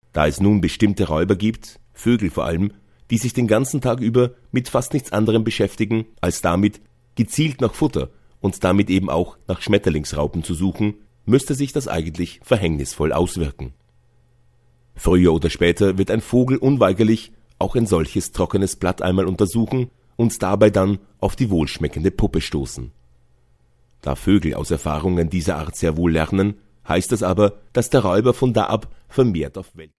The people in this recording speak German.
Da es nun bestimmte Räuber gibt, Vögel vor allem, die sich den ganzen Tag über mit fast nichts anderem beschäftigen, als damit, gezielt nach Futter und damit eben auch nach Schmetterlingsraupen zu suchen, müsste sich das eigentlich verhängnisvoll auswirken. Früher oder später wird ein Vogel unweigerlich auch ein solches trockenes Blatt einmal untersuchen und dabei dann auf die wohlschmeckende Puppe stoßen. Da Vögel aus Erfahrungen dieser Art sehr wohl lernen, heißt das aber, dass der Räuber von da ab vermehrt auf